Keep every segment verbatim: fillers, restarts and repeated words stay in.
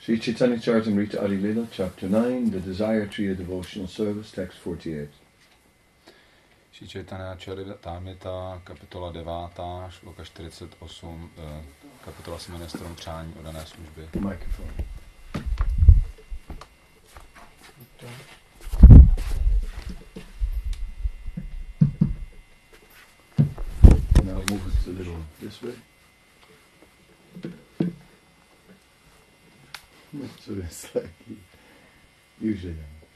Sri Chaitanya Charitamrita Adi Lila, Chapter nine, The Desire Tree of Devotional Service, Text forty-eight. Sri Chaitanya Charitamrita, kapitola devátá, šloka čtyřicet osm, kapitola se jmenuje Strom přání o dané služby. Microphone. Now move it a little this way. So it's like usually.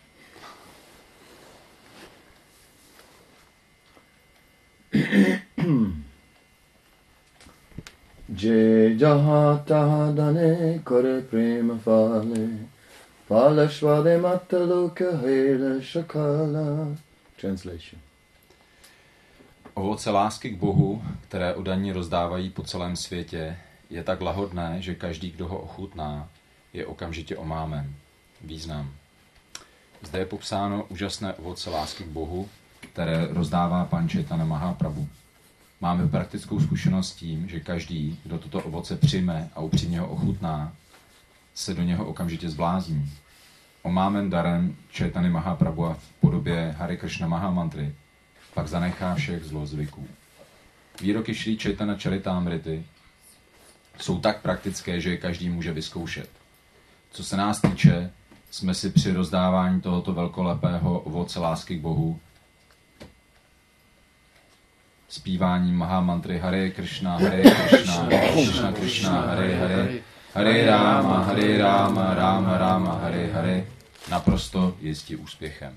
Je jaha taha dane kore prema fale palashvade mattaloka hele shakala. Translation. Ovoce lásky k Bohu, které oddaní rozdávají po celém světě, je tak lahodné, že každý, kdo ho ochutná, je okamžitě omámen. Význam. Zde je popsáno úžasné ovoce lásky k Bohu, které rozdává Pán Chaitanya Mahaprabhu. Máme praktickou zkušenost s tím, že každý, kdo toto ovoce přijme a upřímně ho ochutná, se do něho okamžitě zblázní. Omámen darem Chaitanya Mahaprabhu v podobě Hare Krishna Mahamantry pak zanechá všech zlozvyků. Výroky Šrí Chaitanya Charitamrity jsou tak praktické, že je každý může vyzkoušet. Co se nás týče, jsme si při rozdávání tohoto velkolepého ovoce lásky k Bohu zpíváním Mahamantry Hare Krishna, Hare Krishna, Krishna Krishna, Hare Hare, Hare Rama, Hare Rama, Rama Rama, Hare Hare, naprosto jistí úspěchem.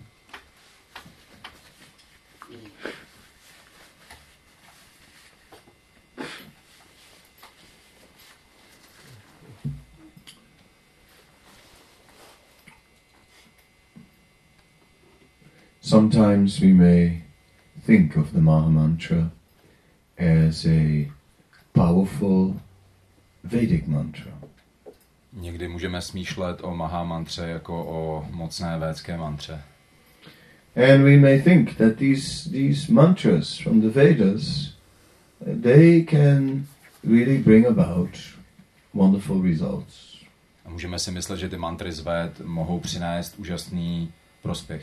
Sometimes we may think of the Mahamantra as a powerful Vedic mantra. Někdy můžeme smýšlet o Mahamantře jako o mocné védské mantře. And we may think that these these mantras from the Vedas, they can really bring about wonderful results. A můžeme si myslet, že ty mantry z Véd mohou přinést úžasný prospěch.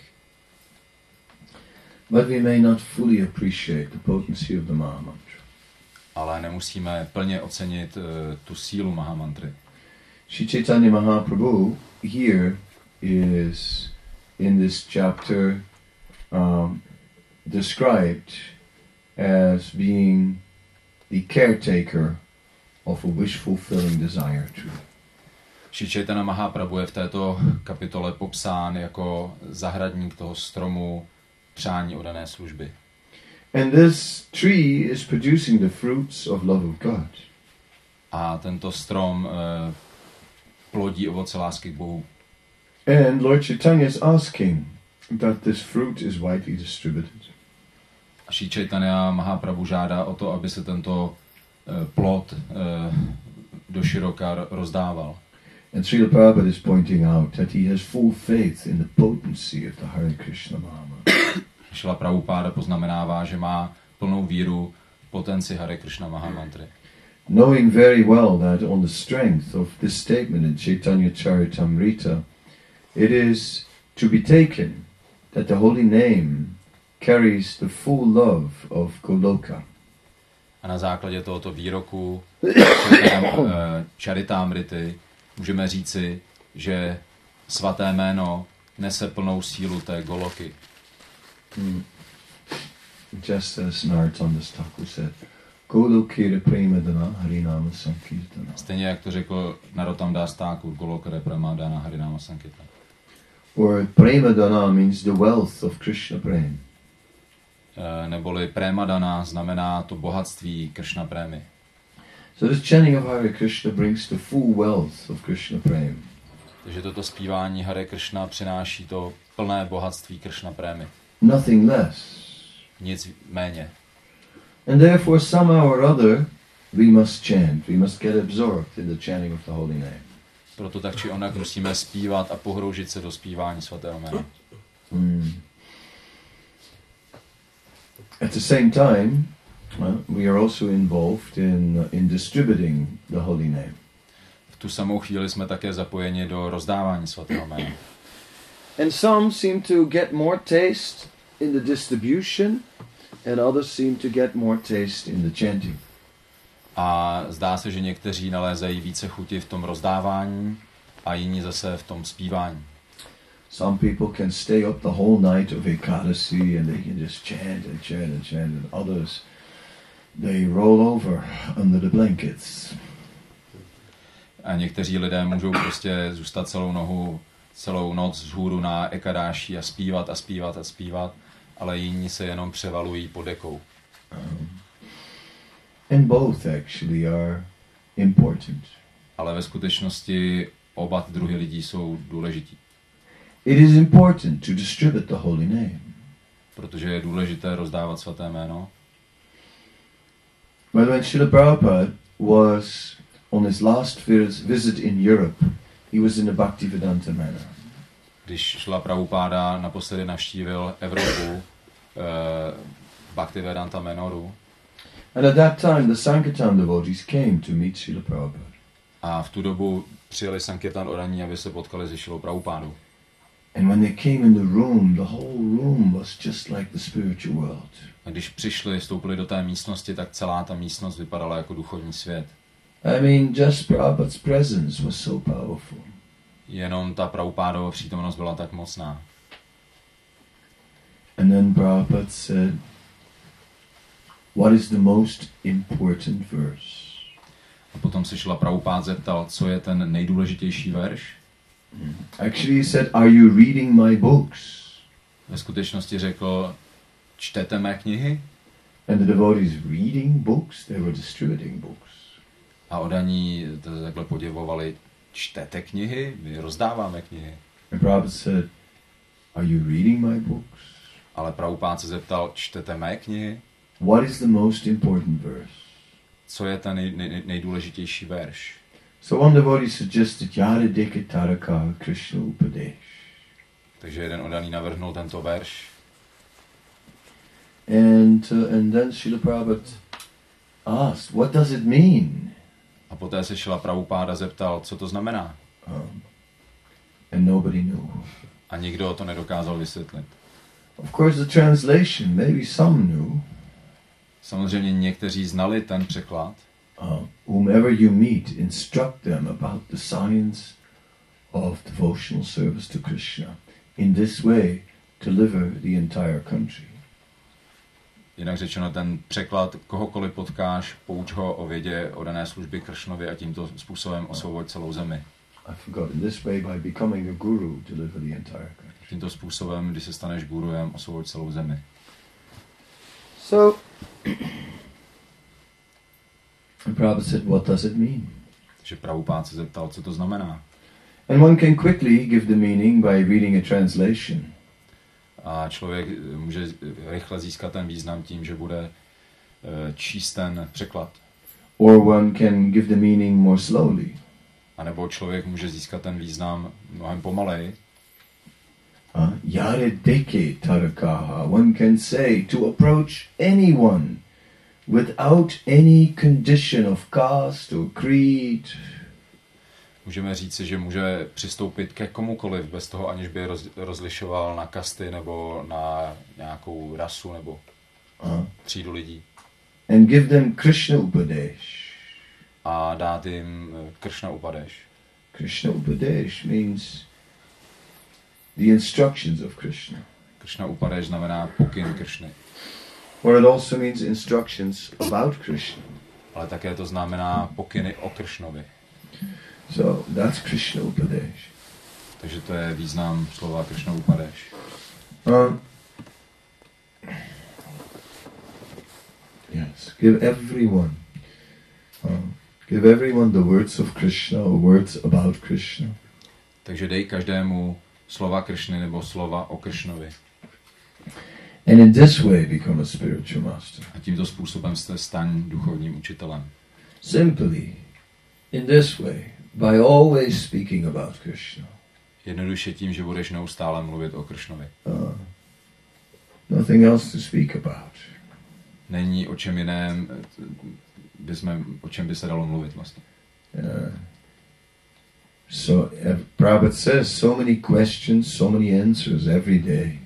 But we may not fully appreciate the potency of the Mahamantra. Ale nemusíme plně ocenit uh, tu sílu Mahamantry. Sri Chaitanya Mahaprabhu here is in this chapter um, described as being the caretaker of a wish-fulfilling desire tree. Sri Chaitanya Mahaprabhu je v této kapitole popsán jako zahradník toho stromu přání o dané služby. And this tree is producing the fruits of love of God. A tento strom uh, plodí ovoce lásky k Bohu. And Lord Chaitanya is asking that this fruit is widely distributed. A Sri Chaitanya Mahaprabhu žádá o to, aby se tento uh, plod uh, do široka rozdával. And Srila Prabhupada is pointing out that he has full faith in the potency of the Hare Krishna Mahamantra. Šrila Prabhupáda poznamenává, že má plnou víru v potenci Hare Krishna Mahamantry. Knowing very well that on the strength of this statement in Chaitanya Charitamrita, it is to be taken that the holy name carries the full love of Goloka. A na základě tohoto výroku Charitamrity můžeme říci, že svaté jméno nese plnou sílu té Goloky. Hmm. Just as Narottam Das Thakur said, Golokera Premadana Harinama Sankirtana. Stejně jak to řekl Narottam Das Thakur, Golokera Premadana Harinama Sankirtana. Or Premadana means the wealth of Krishna Prem. Neboli Premadana znamená to bohatství Krishna Premy. So this chanting of Hare Krishna brings the full wealth of Krishna Prem. Takže toto zpívání Hare Krishna přináší to plné bohatství Krishna Premy. Nothing less. Nic méně. And therefore somehow or other we must chant, we must get absorbed in the chanting of the holy name. Proto tak či onak musíme zpívat a pohroužit se do zpívání svatého jména. Mm. At the same time, well, we are also involved in in distributing the holy name. V tu samou chvíli jsme také zapojeni do rozdávání svatého jména. And some seem to get more taste in the distribution, and others seem to get more taste in the chanting. A zdá se, že někteří nalézají více chuti v tom rozdávání a jiní zase v tom zpívání. Some people can stay up the whole night of Ekadasi and they can just chant and chant and chant, and others, they roll over under the blankets. A někteří lidé můžou prostě zůstat celou nohu, celou noc vzhůru na ekadáši a zpívat a zpívat a zpívat, ale jiní se jenom převalují pod dekou. Um, and both actually are important. Ale ve skutečnosti oba druhy lidí jsou důležití. It is important to distribute the holy name. Protože je důležité rozdávat svaté jméno. But when Srila Prabhupada was on his last visit in Europe, he was in the Bhaktivedanta manor. Když Šrila Prabhupáda naposledy navštívil Evropu, uh, Bhaktivedanta Manoru, and at that time the Sankirtan devotees came to meet Srila Prabhupada. A v tu dobu přijeli Sankirtan oraní, aby se potkali se Šrilou Prabhupádou. And when they came in the room, the whole room was just like the spiritual world. A když přišli, vstoupili do té místnosti, tak celá ta místnost vypadala jako duchovní svět. I mean, just Prabhupada's presence was so powerful. Jenom ta Prabhupádova přítomnost byla tak mocná. And then Prabhupada said, what is the most important verse? A potom se Šrila Prabhupád zeptal, co je ten nejdůležitější verš. Actually he said, are you reading my books? Ve skutečnosti řekl, čtete mé knihy? And the devotees reading books, they were distributing books. A odaní to takhle podivovali, čtete knihy? My rozdáváme knihy. And Prabhupada said, are you reading my books? Ale Prabhupád se zeptal, čtete mé knihy? What is the most important verse? Co je ten nej, nej, nejdůležitější verš? So one devotee suggested Yara Deka Taraka Krishna Upadesh. Takže jeden odaný navrhnul tento verš. And uh, and then Srila Prabhupada asked, what does it mean? A poté se Šrila Prabhupáda zeptal, co to znamená. Um, and nobody knew. A nikdo to nedokázal vysvětlit. Of course the translation, maybe some knew. Samozřejmě někteří znali ten překlad. Uh, whomever you meet, instruct them about the science of devotional service to Krishna. In this way, deliver the entire country. Jinak řečeno, ten překlad, kohokoliv potkáš, pouč ho o vědě o dané služby Kršnovi a tímto způsobem osvoboď celou zemi. I forgot. In this way, by becoming a guru, deliver the entire country. Tímto způsobem, když se staneš gurujem, osvoboď celou zemi. So, Prabhupada said, what does it mean? Takže Prabhupád se zeptal, co to znamená. And one can quickly give the meaning by reading a translation. A člověk může rychle získat ten význam tím, že bude číst ten překlad. Or one can give the meaning more slowly. A nebo člověk může získat ten význam mnohem pomaleji. Uh, Yare deke tarakaha. One can say to approach anyone without any condition of caste or creed. Můžeme říci, že může přistoupit ke komukoliv bez toho, aniž by roz, rozlišoval na kasty nebo na nějakou rasu nebo uh, třídu lidí. And give them Krishna Upadesh. A dát jim Krishna Upadesh. Krishna Upadesh means the instructions of Krishna. Krishna Upadesh znamená pokyn Krishny. Or it also means instructions about Krishna. Ale také to znamená pokyny o Krishnovi. So that's Krishna Upadesh. Takže to je význam slova Krishna Upadesh. Um, yes, give everyone, um, give everyone the words of Krishna or words about Krishna. Takže dej každému slova Krishny nebo slova o Krishnovi. And in this way become a spiritual master. A tímto způsobem se staň duchovním učitelem. Simply, in this way, by always speaking about Krishna. Jednoduše tím, že budeš neustále mluvit o Krishnovi. Uh, nothing else to speak about. Není o čem jiném, by jsme, o čem by se dalo mluvit vlastně. Uh, So uh, Prabhupada says, so many questions, so many answers every day.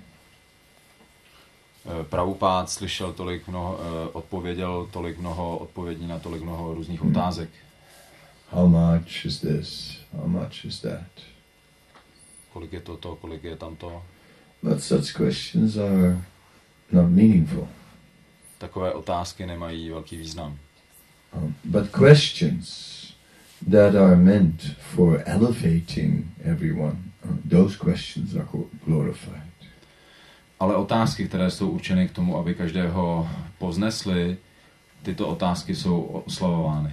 Prabhupád slyšel tolik mnoho, odpověděl tolik mnoho odpovědí na tolik mnoho různých hmm. otázek. How much is this? How much is that? Kolik je toto, kolik je tamto? But such questions are not meaningful. Takové otázky nemají velký význam. Um, but questions that are meant for elevating everyone, uh, those questions are glorified. Ale otázky, které jsou určeny k tomu, aby každého povznesly, tyto otázky jsou oslavovány.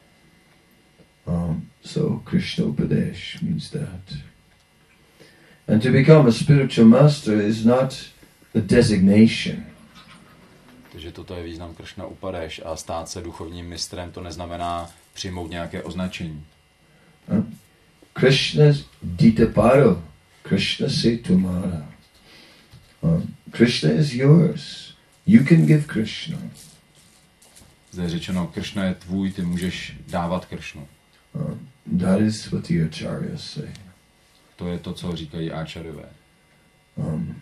Um, so Krishna Upadesh means that. And to become a spiritual master is not a designation. Takže toto je význam Krishna Upadeš a stát se duchovním mistrem, to neznamená přijmout nějaké označení. Uh, Krishna's Ditaparo, Krishna se tumara. Uh, Krishna is yours. You can give Krishna. Zde je řečeno, Krishna je tvůj, ty můžeš dávat Krishnu. Uh, that is what the acharyas say. To je to, co říkají áčarové. Um,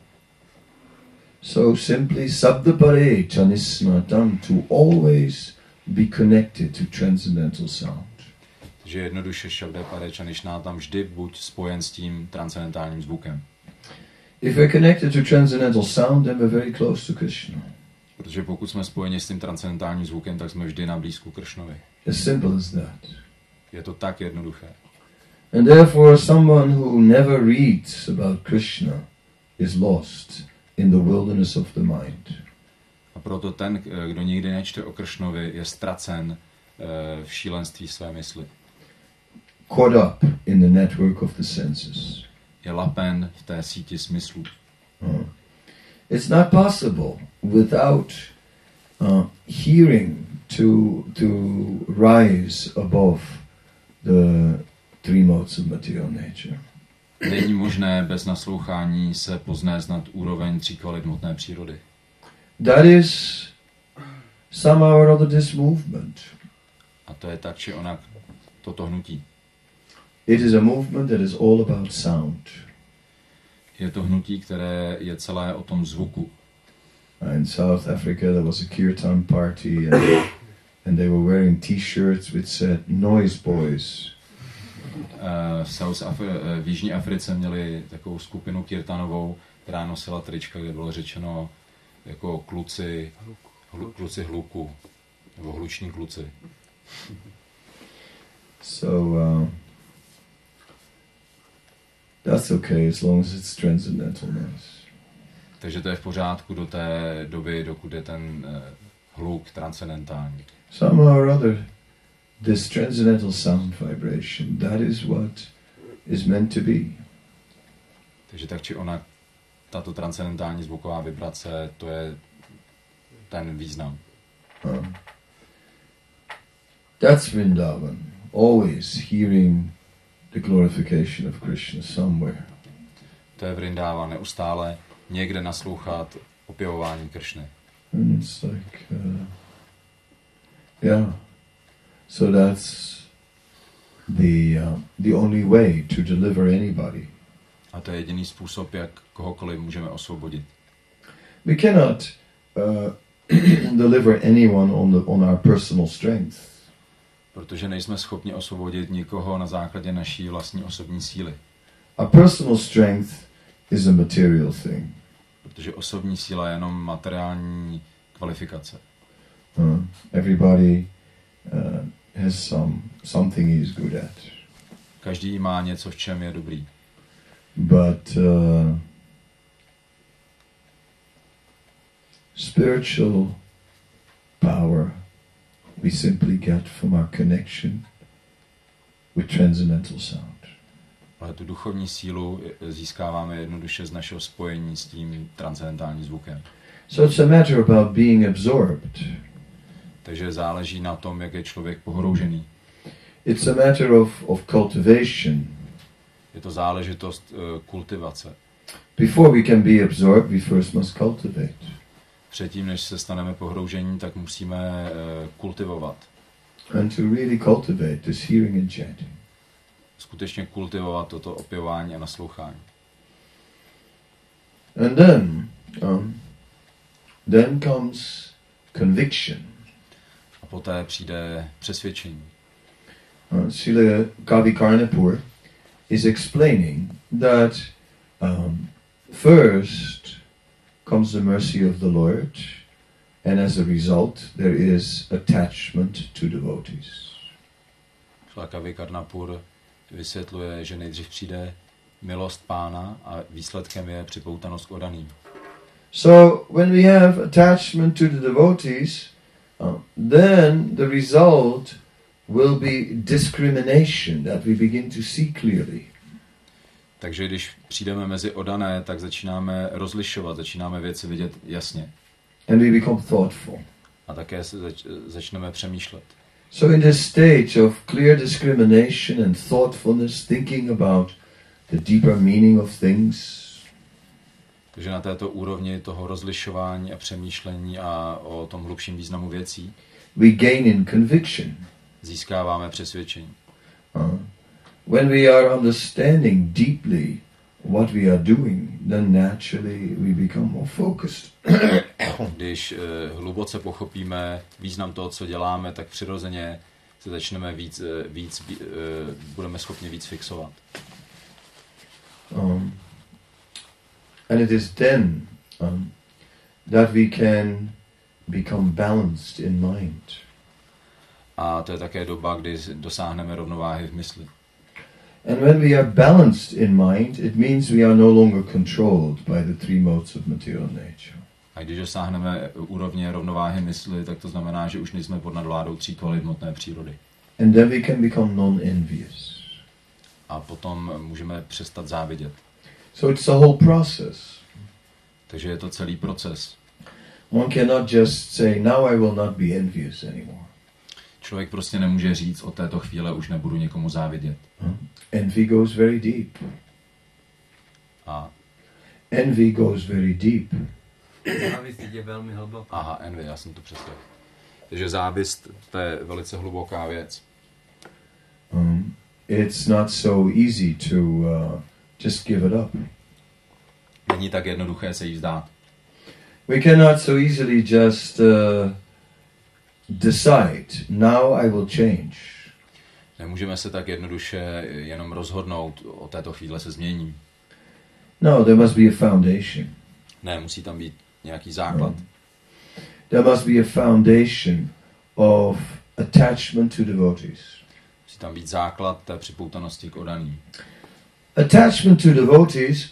so simply sabdapare chanismatam, to always be connected to transcendental sound. Takže jednoduše šabdapare chanismatam, vždy buď spojen s tím transcendentálním zvukem. If we're connected to transcendental sound, then we're very close to Krishna. Protože pokud jsme spojeni s tím transcendentálním zvukem, tak jsme vždy na blízku Krishnovi. As simple as that. Je to tak jednoduché. And therefore someone who never reads about Krishna is lost in the wilderness of the mind. A proto ten, kdo nikdy nečte o Krishnovi, je ztracen v šílenství své mysli. Caught up in the network of the senses. Je lapen v té síti smyslů. Uh, it's not possible without uh, hearing to to rise above the three modes of material nature. Není možné bez naslouchání se poznést nad úroveň tří kvalit hmotné přírody. That is somehow or other this movement. A to je tak či onak toto hnutí. It is a movement that is all about sound. Je to hnutí, které je celé o tom zvuku. In South Africa there was a kirtan party and, and they were wearing t-shirts which said Noise Boys. Uh, v, South Afri- v Jižní Africe měli takovou skupinu kirtanovou, která nosila trička, kde bylo řečeno jako kluci, hlu, kluci hluku, nebo hluční kluci. So uh, that's okay as long as it's transcendental noise. Takže to je v pořádku do té doby, dokud je ten uh, hluk transcendentální. Somehow or other, this transcendental sound vibration, that is what is meant to be. Takže tak či onak, tato transcendentální zvuková vibrace, to je ten význam. Uh, that's Vrindavan, always hearing the glorification of Krishna somewhere. To je Vrindavan, neustále někde naslouchat opěvování Kršny. And it's like, uh, yeah, so that's the uh, the only way to deliver anybody. A to je jediný způsob, jak kohokoliv můžeme osvobodit. We cannot uh, deliver anyone on the on our personal strength. Protože nejsme schopni osvobodit nikoho na základě naší vlastní osobní síly. Our personal strength is a material thing. Protože osobní síla je jenom materiální kvalifikace. Uh, everybody uh, has some something he is good at. Každý má něco, v čem je dobrý. But uh, spiritual power we simply get from our connection with transcendental sound. Ale tu duchovní sílu získáváme jednoduše z našeho spojení s tím transcendentálním zvukem. So it's a matter about being absorbed. Takže záleží na tom, jak je člověk pohroužený. It's a matter of, of cultivation. Je to záležitost uh, kultivace. Before we can be absorbed, we first must cultivate. Předtím, než se staneme pohroužení, tak musíme uh, kultivovat. And to really cultivate this hearing and chanting. skutečně kultivovat toto opěvování a naslouchání. And then, um, then comes conviction. A poté přijde přesvědčení. Uh, Srila Kavi Karnapur is explaining that um, first comes the mercy of the Lord, and as a result there is attachment to devotees. Srila Kavi Karnapur vysvětluje, že nejdřív přijde milost Pána a výsledkem je připoutanost k oddaným. So when we have attachment to the devotees, uh, then the result will be discrimination that we begin to see clearly. Takže když přijdeme mezi oddané, tak začínáme rozlišovat, začínáme věci vidět jasně. And we become thoughtful. A také se zač- začneme přemýšlet. So in this stage of clear discrimination and thoughtfulness, thinking about the deeper meaning of things, Takže na této úrovni toho rozlišování a přemýšlení a o tom hlubším významu věcí we gain in conviction. získáváme přesvědčení. Uh, when we are understanding deeply what we are doing, then naturally we become more focused. Když uh, hluboce pochopíme význam toho, co děláme, tak přirozeně se začneme víc, uh, víc uh, budeme schopni víc fixovat. Um, and it is then um, that we can become balanced in mind. A to je také doba, kdy dosáhneme rovnováhy v mysli. And when we are balanced in mind, it means we are no longer controlled by the three modes of material nature. A když dosáhneme úrovně rovnováhy mysli, tak to znamená, že už nejsme pod nadvládou tří kvalit hmotné přírody. And then we can become non-envious. A potom můžeme přestat závidět. So it's a whole process. Takže je to celý proces. One cannot just say, now I will not be envious anymore. Člověk prostě nemůže říct, od této chvíle už nebudu někomu závidět. Huh? Envy goes very deep. A Envy goes very deep. Závist je velmi hluboká. aha, envy, já jsem to přesvědčil. Takže závist, to je velice hluboká věc. Um, it's not so easy to uh, just give it up. Není tak jednoduché se jí vzdát. We cannot so easily just uh, decide, now I will change. Nemůžeme se tak jednoduše jenom rozhodnout, od této chvíle se změním. No, there must be a foundation. Ne, musí tam být nějaký základ. Um, there must be a foundation of attachment to devotees. Musí tam být základ té připoutanosti k oddaným. Attachment to devotees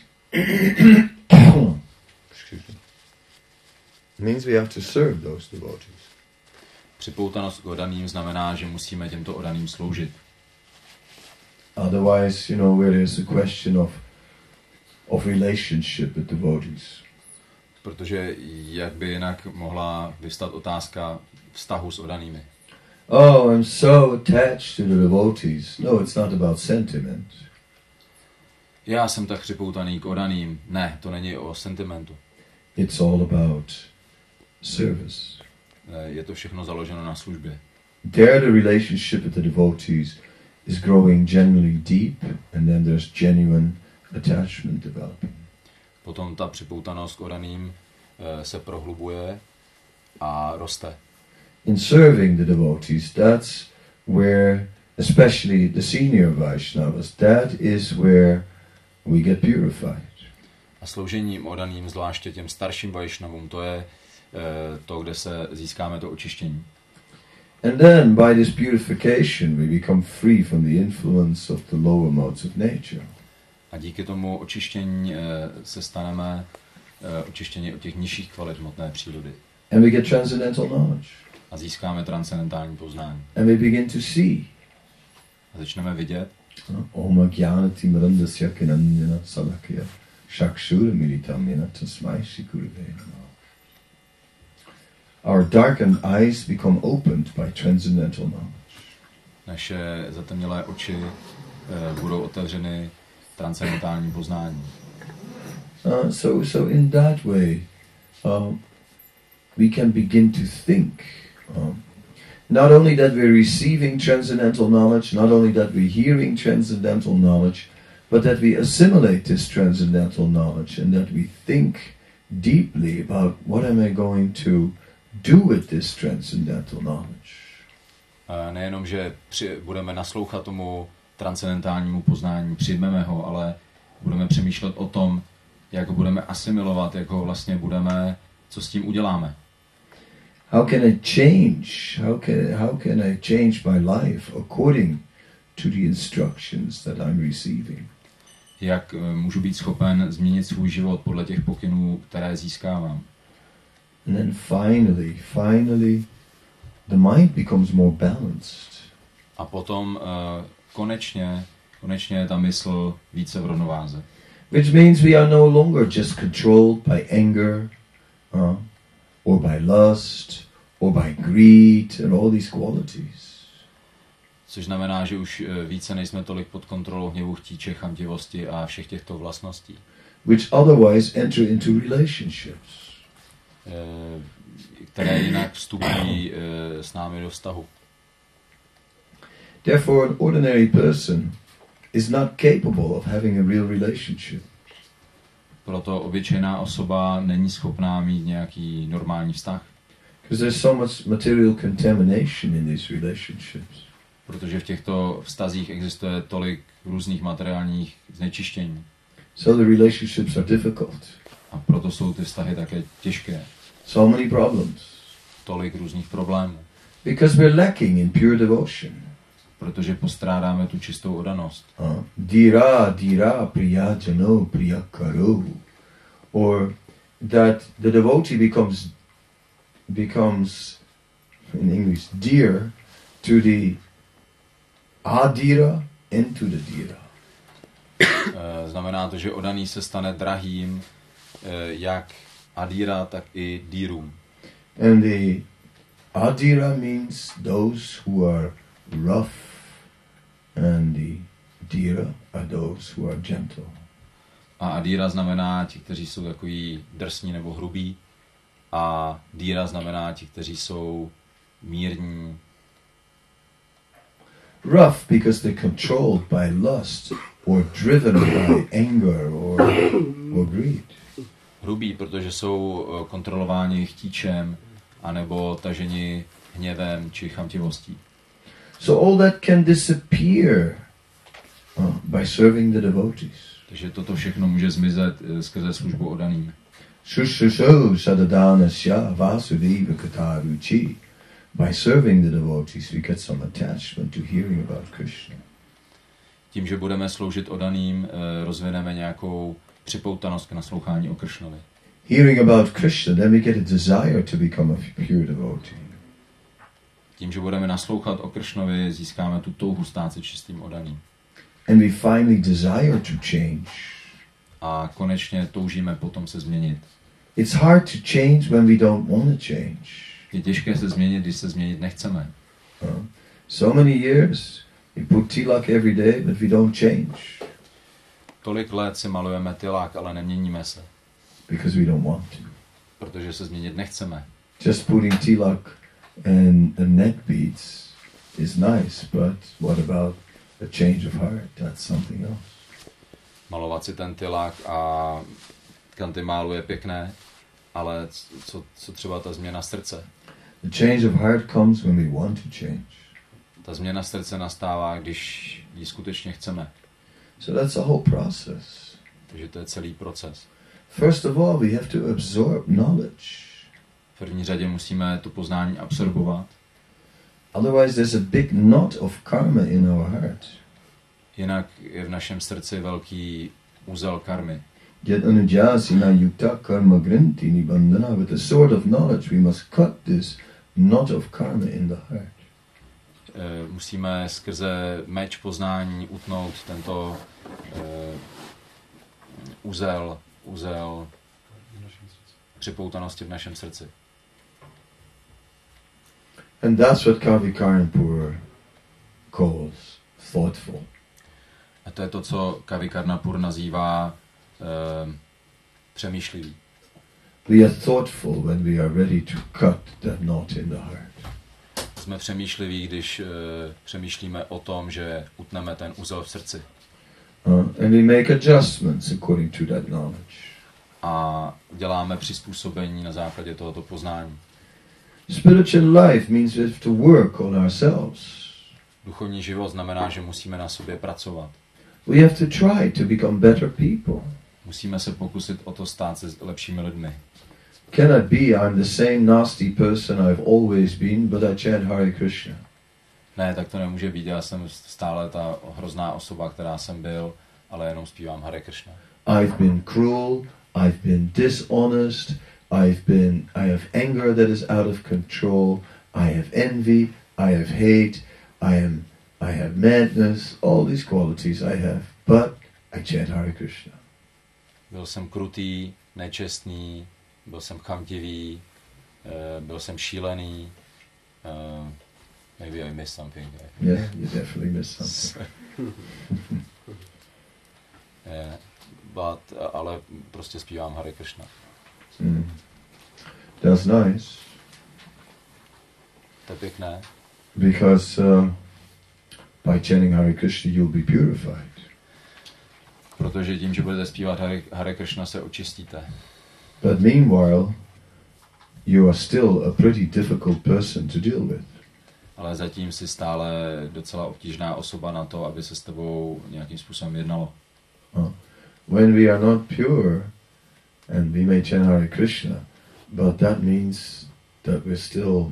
means we have to serve those devotees. Připoutanost k oddaným znamená, že musíme těmto oddaným sloužit. Otherwise, you know, where there's a question of of relationship with devotees. Protože jak by jinak mohla vyvstat otázka vztahu s oddanými. Oh, I'm so attached to the devotees. No, it's not about sentiment. Já jsem tak připoutaný k oddaným. Ne, to není o sentimentu. It's all about service. Je to všechno založeno na službě. There the relationship with the devotees is growing genuinely deep, and then there's genuine attachment developing. Potom ta připoutanost k oddaným se prohlubuje a roste. In serving the devotees, that's where, especially the senior Vaishnavas, that is where we get purified. A sloužením oddaným, zvláště těm starším Vaishnavům, to je to, kde se získáme to očištění. And then by this purification we become free from the influence of the lower modes of nature. A díky tomu očištění se staneme očištění od těch nižších kvalit hmotné přírody. And we get transcendental knowledge. A získáme transcendentální poznání. And we begin to see. A začneme vidět. Om jnanati mrandasya kinanyana salakya shakshura militam yana tasmai shri gurave namaha. Our darkened eyes become opened by transcendental knowledge. Naše zatemnělé oči uh, budou otevřeny transcendentálním poznáním. Uh, so, so in that way, um, we can begin to think um, Not only that we're receiving transcendental knowledge, not only that we're hearing transcendental knowledge, but that we assimilate this transcendental knowledge and that we think deeply about what am I going to do with this transcendental knowledge. A nejenom, že při, budeme naslouchat tomu transcendentálnímu poznání, přijmeme ho, ale budeme přemýšlet o tom, jak ho budeme asimilovat, jak ho vlastně budeme, co s tím uděláme. How can I change? How can, how can I change my life according to the instructions that I'm receiving? Jak uh, můžu být schopen změnit svůj život podle těch pokynů, které získávám. And then finally, finally, the mind becomes more balanced. A potom uh, konečně, konečně je ta mysl více v rovnováze. Which means we are no longer just controlled by anger, uh, or by lust, or by greed, and all these qualities. Což znamená, že už více nejsme tolik pod kontrolou hněvu, chtíče, chamtivosti a všech těchto vlastností. Which otherwise enter into relationships. Které jinak vstupují s námi do vztahu. Therefore, an ordinary person is not capable of having a real relationship. Proto obyčejná osoba není schopná mít nějaký normální vztah. Because there's so much material contamination in these relationships. Protože v těchto vztazích existuje tolik různých materiálních znečištění. So the relationships are difficult. A proto jsou ty vztahy také těžké. So many problems. Tolik různých problémů. Because we're lacking in pure devotion. Protože postrádáme tu čistou oddanost. Uh, dira, dira, priya jano, priya karo. Or that the devotee becomes, becomes, in English, dear to the adira and to the dira. Znamená to, že oddaný se stane drahým jak adira, tak i dírum. And the adira means those who are rough, and the dira are those who are gentle. A adira znamená ti, kteří jsou takový drsní nebo hrubí, a díra znamená ti, kteří jsou mírní. Rough because they're controlled by lust or driven by anger or, or greed. Hrubí, protože jsou kontrolováni chtíčem anebo taženi hněvem či chamtivostí. So all that can disappear uh, by serving the devotees. Takže toto všechno může zmizet skrze službu oddaným. Shushusho sadadhanasya vasudeva kataruchi. By serving the devotees we get some attachment to hearing about Krishna. Tím, že budeme sloužit oddaným, rozvineme nějakou připoutanost k naslouchání o Kršnovi. Hearing about Krishna, then we get a desire to become a pure devotee. Tím, že budeme naslouchat o Kršnovi, získáme tu touhu stát se čistým oddaným. And we finally desire to change. A konečně toužíme potom se změnit. It's hard to change when we don't want to change. Je těžké se změnit, když se změnit nechceme. Uh, so many years we put tilak every day, but we don't change. Tolik let si malujeme tilak, ale neměníme se. Because we don't want to. Protože se změnit nechceme. Just putting tilak and, and neck beads is nice, but what about a change of heart? That's something else. Malovat si ten tilak a kantimálu je pěkné, ale co, co třeba ta změna srdce? The change of heart comes when we want to change. Ta změna srdce nastává, když ji skutečně chceme. So that's a whole process. Takže to je celý proces. First of all, we have to absorb knowledge. V první řadě musíme to poznání absorbovat. Otherwise there's a big knot of karma in our heart. Jinak je v našem srdci velký úzel karmy. Yet anujasina yukta karma granti nibandhana. With the sword of knowledge we must cut this knot of karma in the heart. Musíme skrze meč poznání utnout tento uh, úzel, úzel připoutanosti v našem srdci. And that's what Kavi Karnapur calls thoughtful. A to je to, co Kavi Karnapur nazývá uh, přemýšlivý. We are thoughtful when we are ready to cut that knot in the heart. jsme přemýšliví, když uh, přemýšlíme o tom, že utneme ten uzel v srdci. Uh, and we make adjustments according to that knowledge. A děláme přizpůsobení na základě tohoto poznání. Spiritual life means we have to work on ourselves. Duchovní život znamená, že musíme na sobě pracovat. We have to try to become better people. Musíme se pokusit o to stát se lepšími lidmi. Cannot be I'm the same nasty person I've always been, but I chant Hare Krishna. Ne, tak to nemůže být. Já jsem stále ta hrozná osoba, která jsem byl, ale jenom zpívám Hare Krishna. I've been cruel, I've been dishonest, I've been I have anger that is out of control, I have envy, I have hate, I am I have madness, all these qualities I have, but I chant Hare Krishna. Byl jsem krutý, nečestný, byl jsem chamtivý, byl jsem šílený. Uh, maybe I missed something. Yeah, you definitely missed something. yeah, but, ale prostě zpívám Hare Krishna. Mm. That's nice. To je pěkné. Because uh, by chanting Hare Krishna you'll be purified. Protože tím, že budete zpívat Hare, Hare Krishna, se očistíte. But meanwhile, you are still a pretty difficult person to deal with. Ale zatím si stále docela obtížná osoba na to, aby se s tebou nějakým způsobem jednalo. Uh, when we are not pure, and we may chant Hare Krishna, but that means that we're still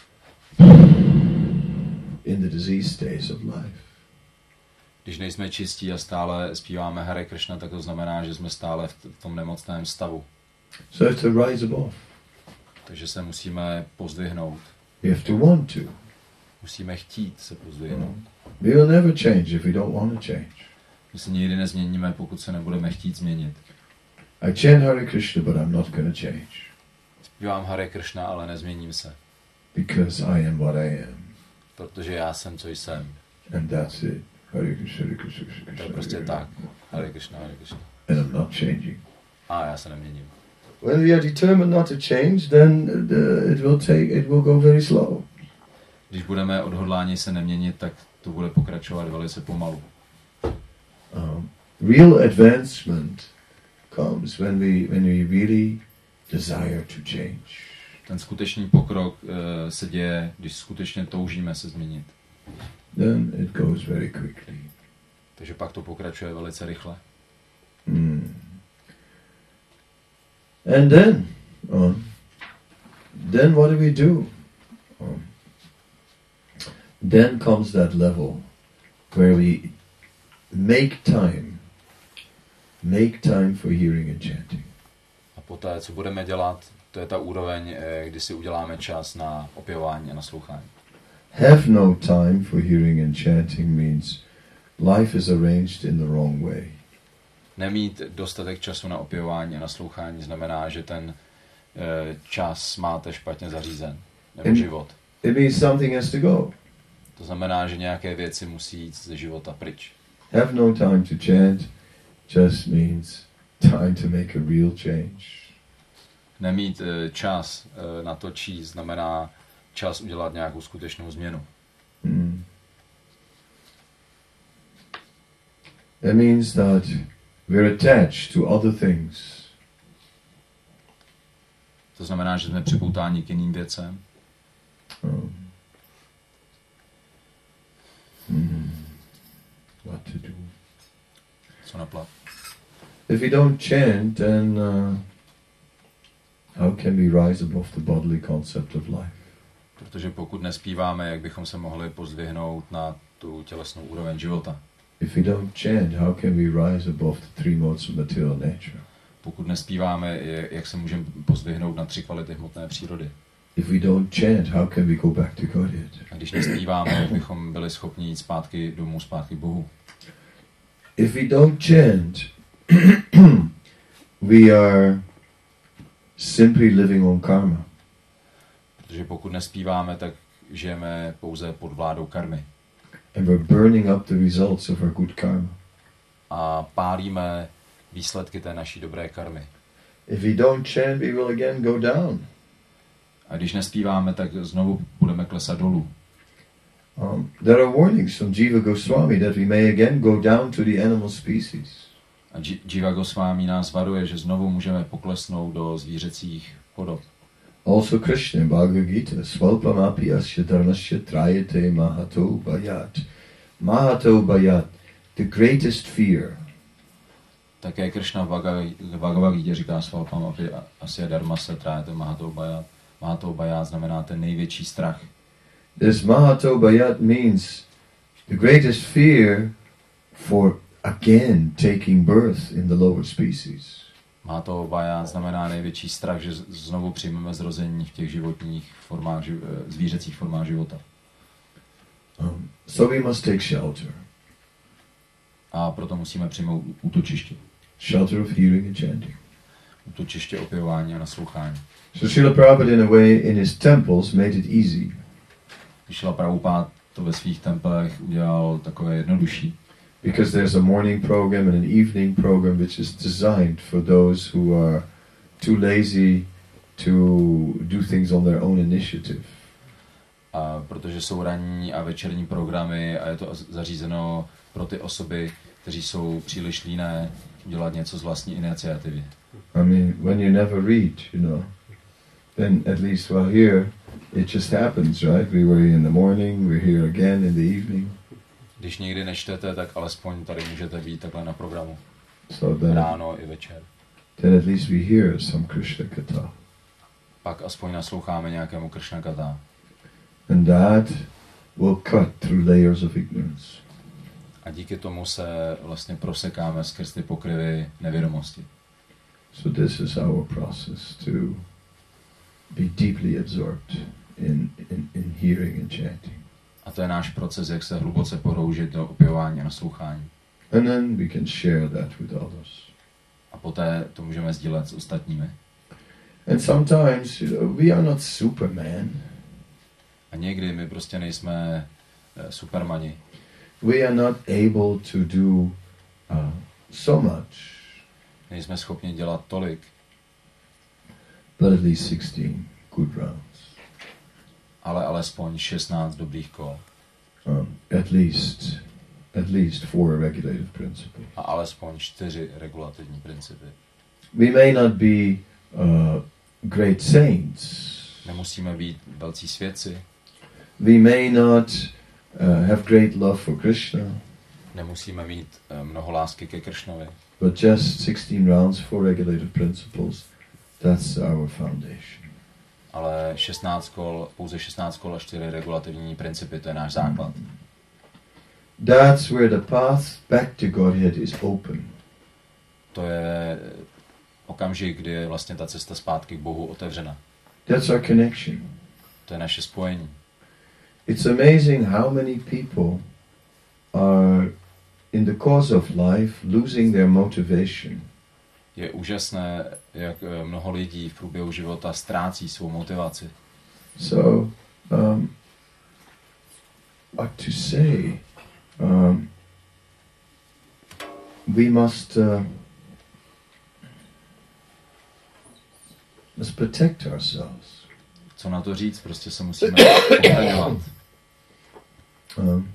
in the disease stage of life. Když nejsme čistí a stále zpíváme Hare Krishna, tak to znamená, že jsme stále v tom nemocném stavu. So we have to rise above. Takže se musíme pozdvihnout. We have to want to. Musíme chtít se pozdvihnout. We will never change if we don't want to change. My se nikdy nezměníme, pokud se nebudeme chtít změnit. I chant Hare Krishna, but I'm not going to change. Zpívám Hare Krishna, ale nezměním se. Because I am what I am. Protože já jsem, co jsem. And that's it. Hare Krishna, Hare Krishna, Krishna Krishna. To je prostě Hare tak. Hare Krishna, Hare Krishna. And I'm not changing. A já se neměním. When we are determined not to change, then the, it will take, it will go very slow. Když budeme odhodláni se neměnit, tak to bude pokračovat velice pomalu. Um, real advancement comes when we when we really desire to change. Ten skutečný pokrok uh, se děje, když skutečně toužíme se změnit. Then it goes very quickly. Takže pak to pokračuje velice rychle. Mm. And then, um, then what do we do? Um, then comes that level where we make time, make time for hearing and chanting. A poté, co budeme dělat, to je ta úroveň, kdy si uděláme čas na opěvování a naslouchání. Have no time for hearing and chanting means life is arranged in the wrong way. Nemít dostatek času na opěvování a naslouchání znamená, že ten e, čas máte špatně zařízen, nebo In, život. It means something has to go. To znamená, že nějaké věci musí jít ze života pryč. Have no time to chant just means time to make a real change. Nemít e, čas e, na to číst znamená čas udělat nějakou skutečnou změnu. Mm. That means that we're attached to other things. To znamená, že jsme připoutáni k jiným věcem. Um, mm, what to do? Co naplat? If we don't chant, then uh, how can we rise above the bodily concept of life? Protože pokud nespíváme, jak bychom se mohli pozdvihnout na tu tělesnou úroveň života. If we don't chant, how can we rise above the three modes of material nature? Pokud nespíváme, jak se můžeme pozdvihnout na tři kvality hmotné přírody. If we don't chant, how can we go back to Godhead? A když nespíváme, jak bychom byli schopni jít zpátky domů, zpátky k Bohu. If we don't chant, we are simply living on karma. Protože pokud nespíváme, tak žijeme pouze pod vládou karmy. And we're burning up the results of our good karma. A pálíme výsledky té naší dobré karmy. If we don't chant, we will again go down. A když nespíváme, tak znovu budeme klesat dolů. Um, there are warnings from Jiva Goswami that we may again go down to the animal species. A Jiva Goswami nás varuje, že znovu můžeme poklesnout do zvířecích podob. Also Krishna in Bhagavad Gita, Swalpamapi asya dharmasya trayate mahato bhayat. Mahato bhayat, the greatest fear. Také Krishna v Bhagavad Gita říká Swalpamapi asya dharmasya trayate mahato bhayat. Mahato bhayat znamená ten největší strach. This Mahato bhayat means the greatest fear for again taking birth in the lower species. Mahato bhayat znamená největší strach, že znovu přijmeme zrození v těch životních formách, zvířecích formách života. Um, so we must take shelter. A proto musíme přijmout útočiště. Shelter of hearing and chanting. Útočiště opěvování a naslouchání. So Srila Prabhupada in a way in his temples made it easy. Srila Prabhupada to ve svých templech udělal takové jednodušší. Because there's a morning program and an evening program which is designed for those who are too lazy to do things on their own initiative. A protože jsou ranní a večerní programy a je to zařízeno pro ty osoby, kteří jsou příliš líné udělat něco z vlastní iniciativy. I mean, when you never read, you know, then at least well here it just happens, right? We were in the morning, we're here again in the evening. Když někdy nečtete, tak alespoň tady můžete být takhle na programu. So then, ráno i večer. Then at least we hear some Krishna Katha. Pak aspoň nasloucháme nějakému Krishna Katha. And that will cut through layers of ignorance. A díky tomu se vlastně prosekáme skrz ty pokryvy nevědomosti. So this is our process to be deeply absorbed in, in, in hearing and chanting. A to je náš proces, jak se hluboce poroužit do opěvování a naslouchání. And then we can share that with others. A poté to můžeme sdílet s ostatními. And sometimes, you know, we are not Superman. A někdy my prostě nejsme uh, supermani. We are not able to do uh, so much. Nejsme schopni dělat tolik. But at least sixteen good rounds. Ale alespoň šestnáct dobrých kol. Um, at least, at least four regulative principles. A alespoň čtyři regulativní principy. We may not be uh, great saints. Nemusíme být velcí svědci. We may not uh, have great love for Krishna. Nemusíme mít uh, mnoho lásky ke Kršnovi. But just sixteen rounds, four regulative principles, that's our foundation. Ale šestnáct kol, pouze šestnáct kol a čtyři regulativní principy, to je náš základ. That's where the path back to Godhead is open. To je okamžik, kdy je vlastně ta cesta zpátky k Bohu otevřena. That's our connection. To je naše spojení. It's amazing how many people are in the course of life losing their motivation. Je úžasné, jak mnoho lidí v průběhu života ztrácí svou motivaci. So, um, what to say? Um, we must uh, must protect ourselves. Co na to říct? Prostě se musíme ochraňovat. Um,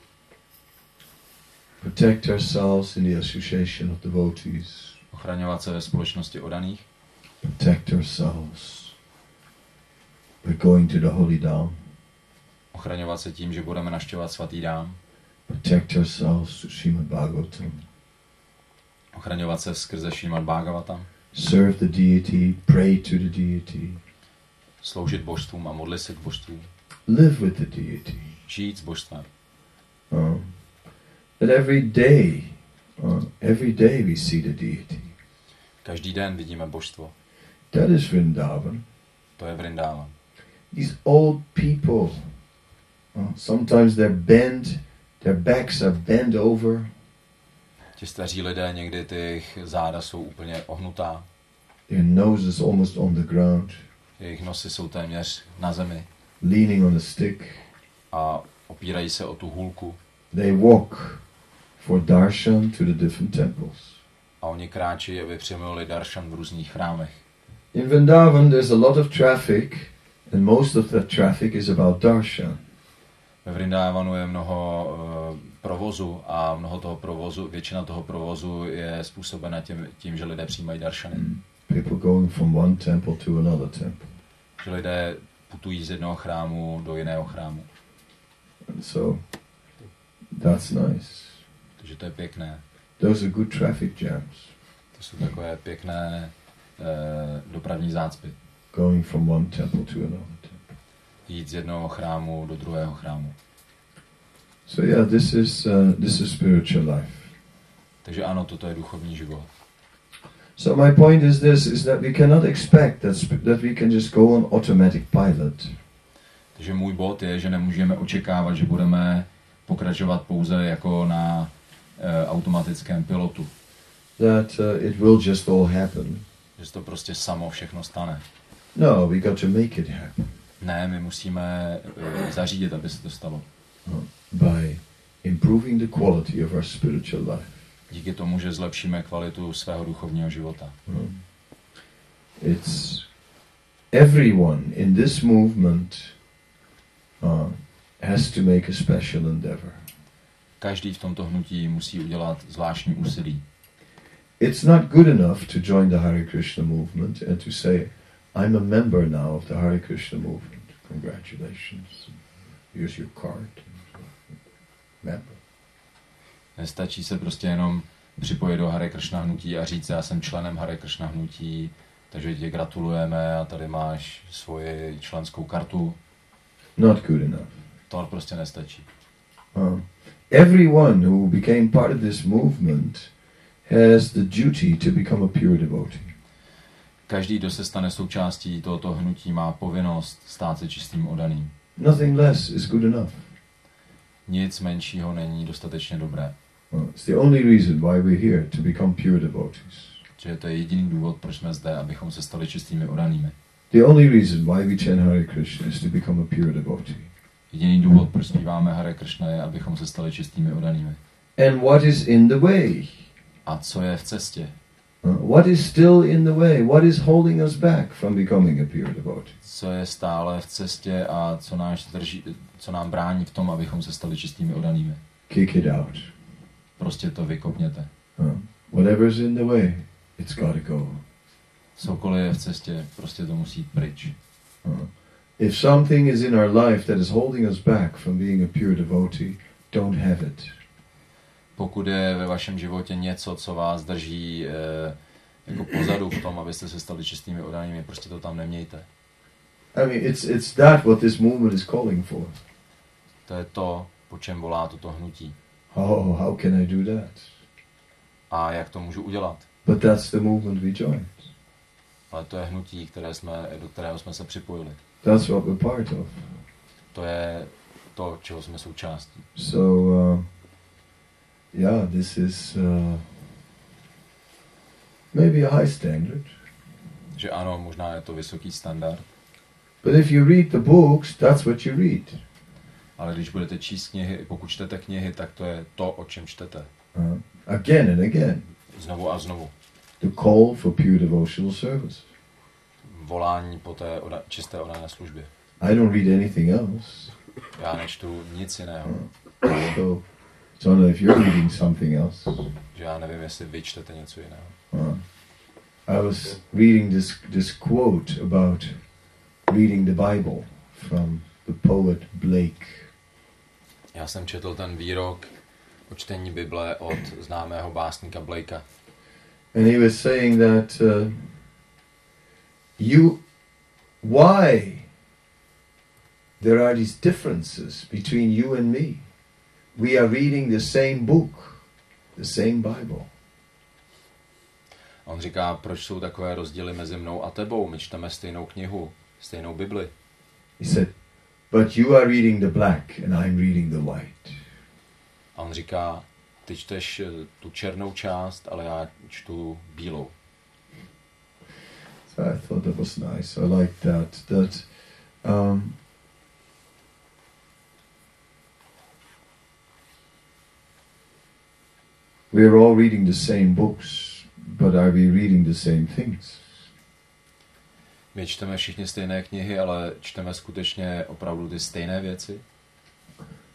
protect ourselves in the association of devotees. Ochraňovat se ve společnosti oddaných. Protect ourselves by going to the holy dham. Ochraňovat se tím, že budeme navštěvovat svatý dám. Protect ourselves to Srimad Bhagavatam. Ochraňovat se skrze Srimad Bhagavatam. Serve the deity, pray to the deity. Sloužit božstvům a modlit se k božstvům. Live with the deity. Žít s božstvem. Um, that every day, uh, every day we see the deity. Každý den vidíme božstvo. That is Vrindavan. To je Vrindavan. These old people, uh, sometimes they're bent, their backs are bent over. Ti staří lidé, někdy ty záda jsou úplně ohnutá. Their nose is almost on the ground. Jejich nosy jsou téměř na zemi. Leaning on a stick. A opírají se o tu hůlku. They walk for darshan to the different temples. A oni kráčí, aby přijmuli darshan v různých chrámech. In Vrindavan there's a lot of traffic, and most of that traffic is about darshan. Ve Vrindávanu je mnoho uh, provozu a mnoho toho provozu, většina toho provozu je způsobena tím, tím že lidé přijímají daršany. Mm. People going from one temple to another temple. Že lidé putují z jednoho chrámu do jiného chrámu. And so, that's nice. Takže to je pěkné. Those are good traffic jams. To jsou takové pěkné eh, dopravní zácpy. Going from one temple to another temple. Jít z jednoho chrámu do druhého chrámu. So yeah, this is uh, this is spiritual life. Takže ano, toto je duchovní život. So my point is this: is that we cannot expect that sp- that we can just go on automatic pilot. Takže můj bod je, že nemůžeme očekávat, že budeme pokračovat pouze jako na e, automatickém pilotu. That uh, it will just all happen. Že se to prostě samo všechno stane. No, we got to make it happen. Ne, my musíme e, zařídit, aby se to stalo. Uh, by improving the quality of our spiritual life. Díky tomu, že zlepšíme kvalitu svého duchovního života. Uh, it's everyone in this movement uh, has to make a special endeavor. Každý v tomto hnutí musí udělat zvláštní úsilí. It's not good enough to join the Hare Krishna movement and to say, I'm a member now of the Hare Krishna movement. Congratulations. Here's your card. Member. Nestačí se prostě jenom připojit do Hare Krishna hnutí a říct, já jsem členem Hare Krishna hnutí, takže ti gratulujeme a tady máš svoji členskou kartu. Not good enough. To prostě nestačí. Uh, everyone who became part of this movement has the duty to become a pure devotee. Každý, kdo se stane součástí tohoto hnutí, má povinnost stát se čistým oddaným. Nothing less is good enough. Nic menšího není dostatečně dobré. Uh, it's the only reason why we're here, to become pure devotees. Že to je jediný důvod, proč jsme zde, abychom se stali čistými oddanými. The only reason why we chant Hare Krishna is to become a pure devotee. Jediný důvod, proč zpíváme Hare Krishna, je, abychom se stali čistými oddanými. And what is in the way? A co je v cestě? Uh, what is still in the way? What is holding us back from becoming a pure devotee? Co je stále v cestě a co, náš drží, co nám brání v tom, abychom se stali čistými oddanými? Kick it out. Prostě to vykopněte. Uh, whatever's in the way, it's got to go. Cokoliv je v cestě, prostě to musí jít pryč. Uh, if something is in our life that is holding us back from being a pure devotee, don't have it. Pokud je ve vašem životě něco, co vás drží eh, jako pozadu v tom, abyste se stali čistými oddanými, prostě to tam nemějte. I mean, it's it's that what this movement is calling for. To je to, po čem volá toto hnutí. Oh, how can I do that? A jak to můžu udělat? But that's the movement we joined. Ale to je hnutí, které jsme, do kterého jsme se připojili. That's what we're part of. To je to, čeho jsme součástí. So, uh, yeah, this is uh, maybe a high standard. Že ano, možná je to vysoký standard. But if you read the books, that's what you read. Ale když budete číst knihy, pokud čtete knihy, tak to je to, o čem čtete. Uh, again and again. Znovu a znovu. The call for pure devotional service. Volání po té oda, čisté oddané službě. I don't read anything else. Já nečtu nic jiného. Uh, so, so I don't know if you're reading something else. Že já nevím, jestli vy čtete něco jiného. Uh, I was reading this this quote about reading the Bible from the poet Blake. Já jsem četl ten výrok o čtení Bible od známého básníka Blakea. And he was saying that uh, you, why there are these differences between you and me. We are reading the same book, the same Bible. On říká, proč jsou takové rozdíly mezi mnou a tebou? My čteme stejnou knihu, stejnou Bibli. He said, but you are reading the black and I'm reading the white. A on říká, ty čteš tu černou část, ale já čtu bílou. So I thought that was nice. I liked that. That um, we are all reading the same books, but are we reading the same things? My čteme všichni stejné knihy, ale čteme skutečně opravdu ty stejné věci?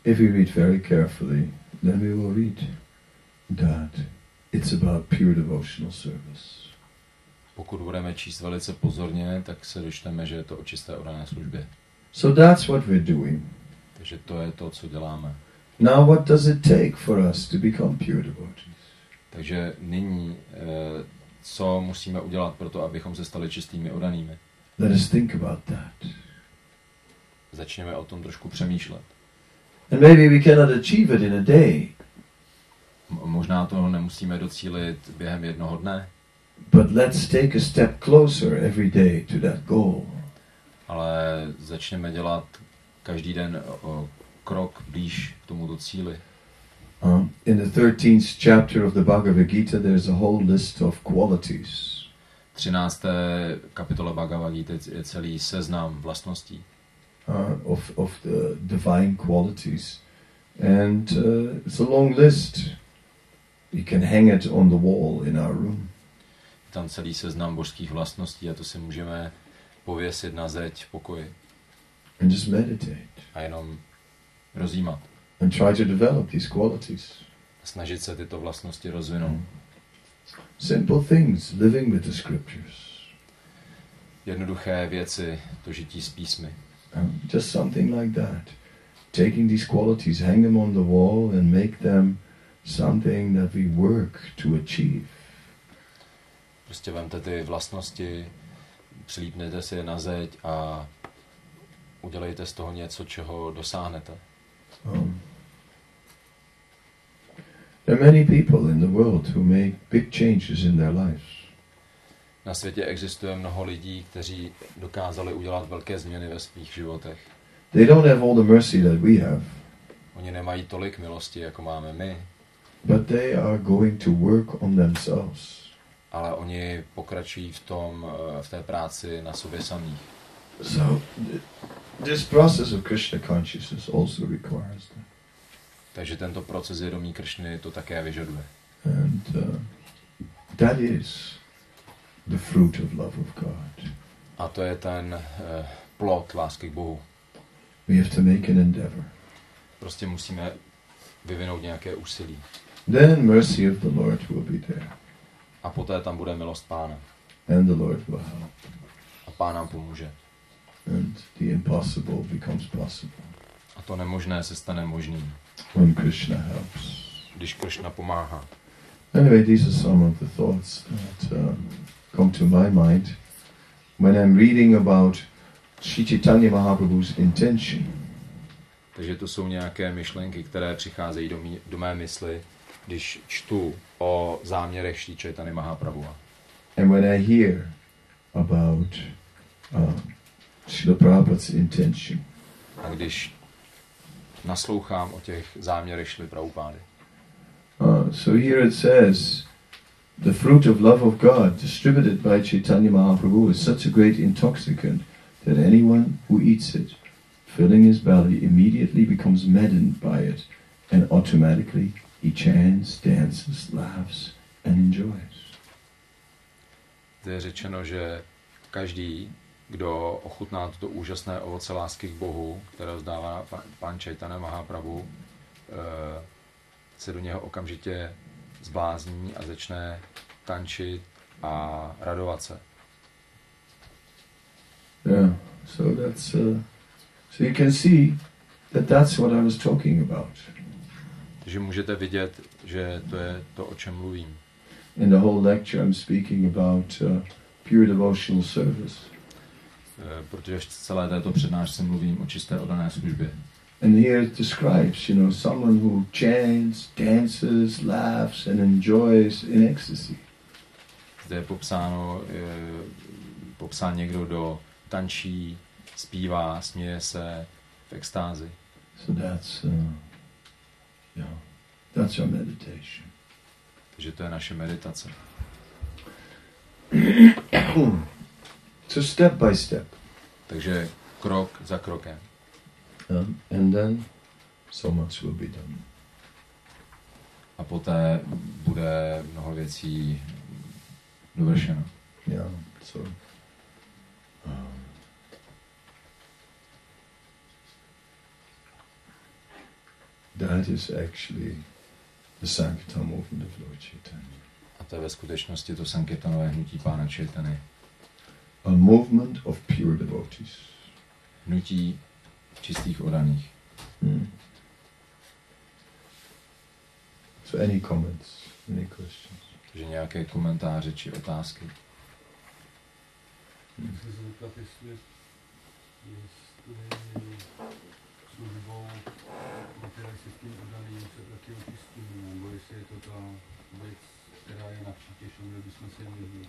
if we read very carefully, then we will read that it's about pure devotional service. Pokud budeme číst velice pozorně, tak se dočteme, že je to o čisté oddané službě. So that's what we're doing. Takže to je to, co děláme. Now what does it take for us to become pure devotees? Takže nyní, eh, co musíme udělat pro to, abychom se stali čistými oddanými? Let us think about that. Začněme o tom trošku přemýšlet. And maybe we cannot achieve it in a day. M- možná toho nemusíme docílit během jednoho dne, But let's take a step closer every day to that goal. ale začněme dělat každý den o krok blíž k tomuto cíli. Um, in the thirteenth chapter of the Bhagavad Gita, there's a whole list of qualities. třinácté kapitola Bhagavad Gita je celý seznam vlastností. Uh, of, of the divine qualities. And uh, it's a long list. We can hang it on the wall in our room. Je tam celý seznam božských vlastností a to si můžeme pověsit na zeď v pokoji And just meditate. a jenom rozjímat. And try to develop these qualities. A snažit se tyto vlastnosti rozvinout. Simple things, living with the scriptures. Jednoduché věci, to žití s písmy. Um, just something like that. Taking these qualities, hang them on the wall and make them something that we work to achieve. Prostě vemte ty vlastnosti, přilípnete si je na zeď a udělejte z toho něco, čeho dosáhnete. Um, there are many people in the world who make big changes in their lives. Na světě existuje mnoho lidí, kteří dokázali udělat velké změny ve svých životech. They don't have all the mercy that we have, Oni nemají tolik milosti, jako máme my, but they are going to work on themselves. ale oni pokračují v tom, v té práci na sobě samých. So th- this process of Krishna consciousness also requires that. Takže tento proces vědomí Kršny to také vyžaduje. And uh, that is the fruit of love of God. A to je ten uh, plod lásky k Bohu. We have to make an endeavor. Prostě musíme vyvinout nějaké úsilí. Then mercy of the Lord will be there. A poté tam bude milost Pána. And the Lord will help. A Pán nám pomůže. And the impossible becomes possible. A to nemožné se stane možným, When Krishna helps. když Kršna pomáhá. Anyway, these are some of the thoughts that uh, come to my mind when I'm reading about Sri Chaitanya Mahaprabhu's intention. Takže to jsou nějaké myšlenky, které přicházejí do, mý, do mé mysli, když čtu o záměrech Šrí Chaitanya Mahaprabhua. And when I hear about uh, Srila Prabhupada's intention. A když naslouchám o těch záměrech Šrily Prabhupády. Uh, so here it says, the fruit of love of God distributed by Chaitanya Mahaprabhu is such a great intoxicant that anyone who eats it, filling his belly, immediately becomes maddened by it, and automatically he chants, dances, laughs, and enjoys. Zde je řečeno, že každý, kdo ochutná toto úžasné ovoce lásky k Bohu, které rozdává pán Chaitanya Mahaprabhu, se do něho okamžitě zblázní a začne tančit a radovat se. Yeah, so that's uh, so you can see that that's what I was talking about. Takže můžete vidět, že to je to, o čem mluvím. In the whole lecture I'm speaking about uh, pure devotional service. Protože v celé této přednášce mluvím o čisté oddané službě. And here it describes, you know, someone who chants, dances, laughs and enjoys in ecstasy. Zde je popsáno, je popsán někdo, kdo tančí, zpívá, směje se v extázi. So that's, uh, yeah, that's our meditation. Takže to je naše meditace. So step by step. Takže krok za krokem. Um, and then so much will be done. A poté bude mnoho věcí dovršeno. Yeah, so um, that is actually the Sankirtan movement of Lord Chaitanya. A to je ve skutečnosti to Sankirtanové hnutí Pána Chaitanya. A movement of pure devotees. Hnutí čistých oddaných. Hmm. So any comments, any questions? Takže nějaké komentáře či otázky? Hmm. Chci se zeptat, jestli, jestli službou materialistickým oddaným se taky očistíme, nebo jestli je to ta věc, která je na přítěž, kde bychom se měli.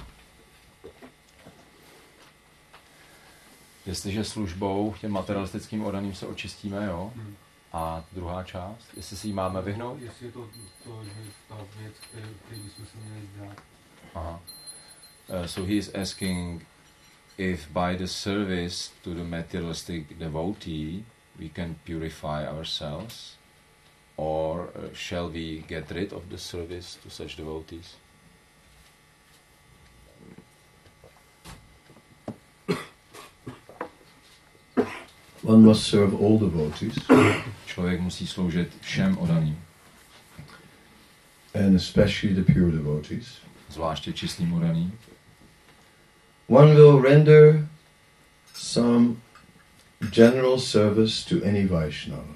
Jestliže službou těm materialistickým oddaným se očistíme, jo? Hmm. A druhá část, jestli si ji máme vyhnout? Jestli je to, to že ta věc, který bychom se měli zdát. Aha. Uh, so he is asking if by the service to the materialistic devotee we can purify ourselves, or uh, shall we get rid of the service to such devotees? One must serve all devotees. Člověk musí sloužit všem oddaným. And especially the pure devotees. Zvláště čistým oddaným. One will render some general service to any Vaishnava.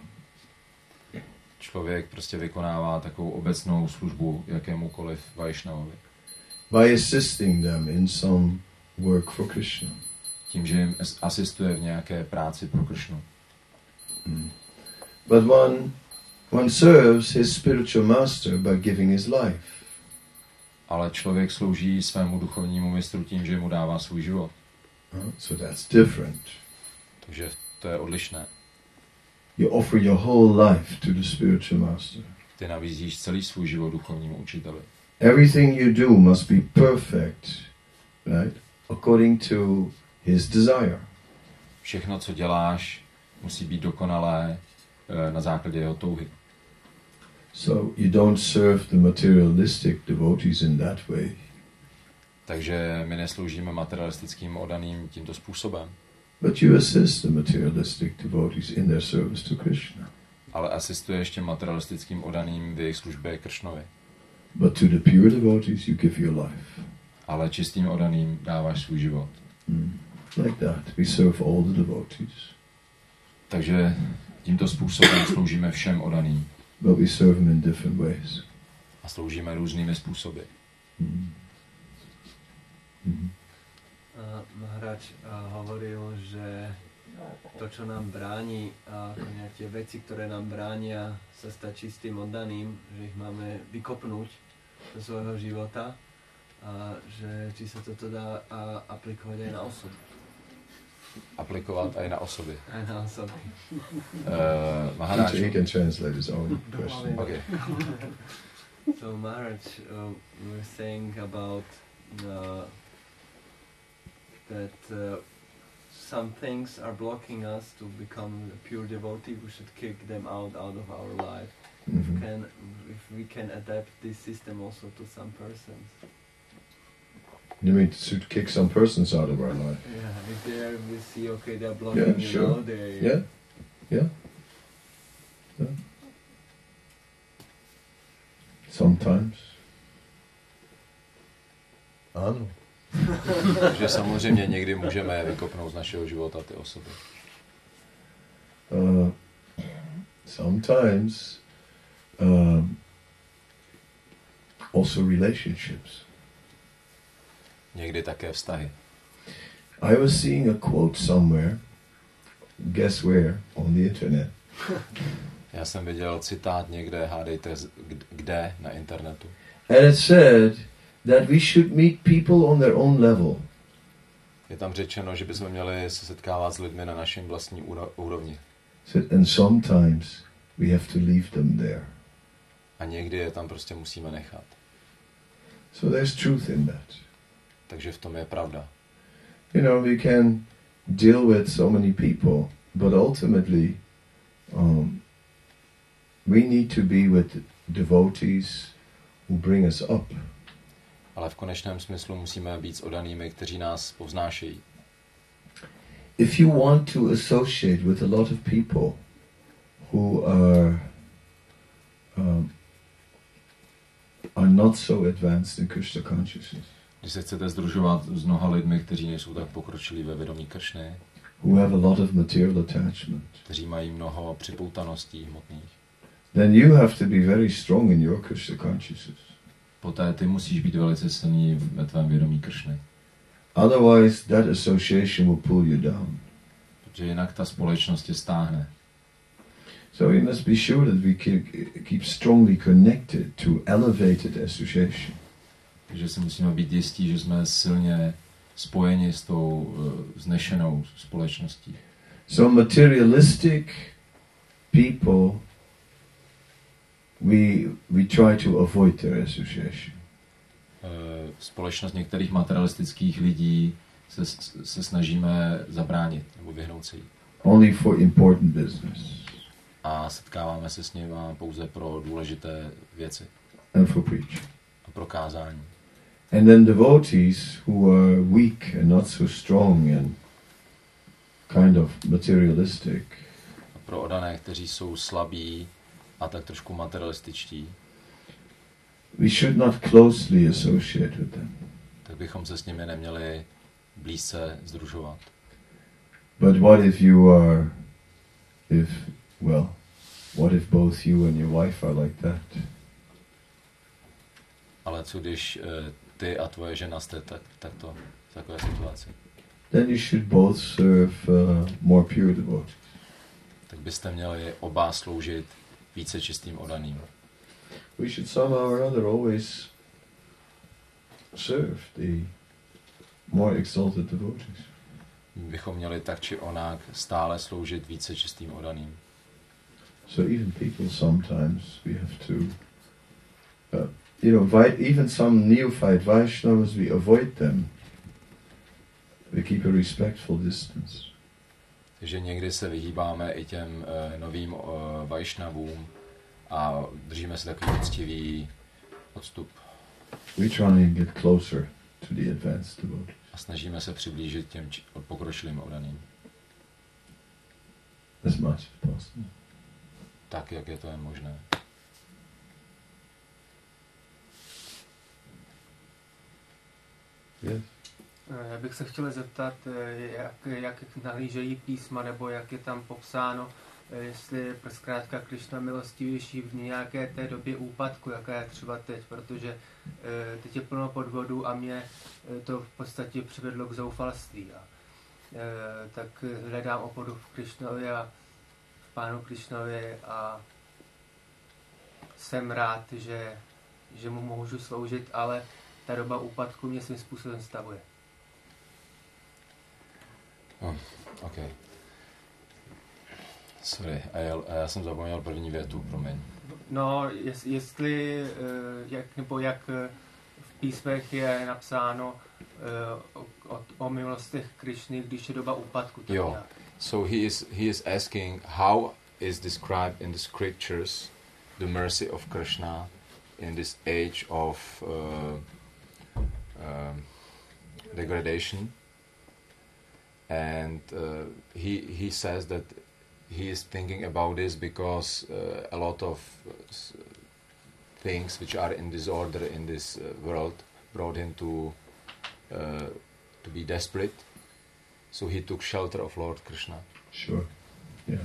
Člověk prostě vykonává takovou obecnou službu jakémukoliv Vaishnavovi. By assisting them in some work for Krishna. Tím, že jim asistuje v nějaké práci pro Kršnu. Mm. But one, one serves his spiritual master by giving his life. Ale člověk slouží svému duchovnímu mistru tím, že mu dává svůj život. Uh, so that's different. Takže to je odlišné. You offer your whole life to the spiritual master. Ty nabízíš celý svůj život duchovnímu učiteli. Everything you do must be perfect, right? According to his desire. Všechno, co děláš, musí být dokonalé na základě jeho touhy. So you don't serve the materialistic devotees in that way. Takže my nesloužíme materialistickým oddaným tímto způsobem. But you assist the materialistic devotees in their service to Krishna. Ale asistuješ těm materialistickým oddaným v jejich službě Kršnovi. But to the pure devotees you give your life. Ale čistým oddaným dáváš svůj život. Mm. Like that, we serve all the devotees. Takže tímto způsobem sloužíme všem oddaným. But we serve them in different ways. A sloužíme různými způsoby. Mm. Mm. Uh, Maharaj uh, hovoril, že to, čo nám bráni, a uh, tie veci, ktoré nám bránia sa stať čistým oddaným, že ich máme vykopnúť do svojho života a že či sa toto dá a, aplikovať aj na osoby. Aplikovat aj na osoby. Aj na osoby. Uh, Maharaj. He can translate his own question. Okay. So Maharaj, uh, we were saying about uh, that uh, some things are blocking us to become a pure devotee. We should kick them out out of our life. Mm-hmm. If, can, if we can adapt this system also to some persons. You mean to kick some persons out of our life? Yeah, if they are, we see, okay, they're blocking, Yeah, you sure. know, they... Yeah, yeah. yeah. Sometimes. Ano. Takže samozřejmě někdy můžeme vykopnout z našeho života ty osoby. Uh, sometimes um, also relationships. Někdy také vztahy. I was seeing a quote somewhere, guess where, on the internet. Já jsem viděl citát někde, hádejte kde na internetu. And it said that we should meet people on their own level. Je tam řečeno, že bychom měli se setkávat s lidmi na našem vlastní úrovni. And sometimes we have to leave them there. A někdy je tam prostě musíme nechat. So there's truth in that. Takže v tom je pravda. You know, we can deal with so many people, but ultimately um, we need to be with devotees who bring us up. Ale v konečném smyslu musíme být s oddanými, kteří nás povznášejí. If you want to associate with a lot of people who are um, are not so advanced in Krishna consciousness. Když se chcete sdružovat s mnoha lidmi, kteří nejsou tak pokročilí ve vědomí Kršny, who have a lot of material attachment, kteří mají mnoho připoutaností hmotných, then you have to be very strong in your Krishna consciousness. poté ty musíš být velice silný ve tvém vědomí Kršny. Otherwise, that association will pull you down. Protože jinak ta společnost tě stáhne. So we must be sure that we keep, keep strongly connected to elevated association. Takže si musíme být jistí, že jsme silně spojeni s tou uh, znešenou společností. So materialistic people, we we try to avoid their association. Uh, společnost některých materialistických lidí se, se snažíme zabránit nebo vyhnout se jí. Only for important business. A setkáváme se s nimi pouze pro důležité věci. And for preaching. A pro kázání. And then devotees who are weak and not so strong and kind of materialistic. A pro oddané, kteří jsou slabí a tak trošku materialističtí. We should not closely associate with them. Tak bychom se s nimi neměli blízce sdružovat. But what if you are, if, well, what if both you and your wife are like that? Ale co když uh, ty a tvoje žena jste tak, tak to, v takové situaci? Then you should both serve uh, more pure devotees. Tak byste měli oba sloužit více čistým oddaným. We should somehow or other always serve the more exalted devotees. Bychom měli tak či onak stále sloužit více čistým oddaným. So even people sometimes we have to, uh, you know, vi- even some neophyte Vaishnavas, we avoid them. We keep a respectful distance. Takže někdy se vyhýbáme i těm uh, novým uh, Vaishnavům a držíme se takový poctivý odstup. We try and get closer to the advanced devotees. A snažíme se přiblížit těm či- pokročilým oddaným. As much as possible. Tak, jak je to jen možné. Yes. Já bych se chtěl zeptat, jak, jak nahlížejí písma, nebo jak je tam popsáno, jestli je zkrátka Krišna milostivější v nějaké té době úpadku, jaká je třeba teď, protože teď je plno podvodů a mě to v podstatě přivedlo k zoufalství. A, tak hledám oporu v Krišnovi a v Pánu Krišnovi a jsem rád, že, že mu můžu sloužit, ale ta doba úpadku mě svým způsobem stavuje. Oh, OK. Sorry, a já, a já jsem zapomněl první větu, promiň. No, jest, jestli, jak, nebo jak v písmech je napsáno o, o, o milostech Krišny, když je doba úpadku. Jo, nějak. So he is, he is asking how is described in the scriptures the mercy of Krishna in this age of uh, uh, degradation. And uh, he he says that he is thinking about this because uh, a lot of uh, things which are in disorder in this uh, world brought him to uh, to be desperate. So he took shelter of Lord Krishna. Sure. Yes.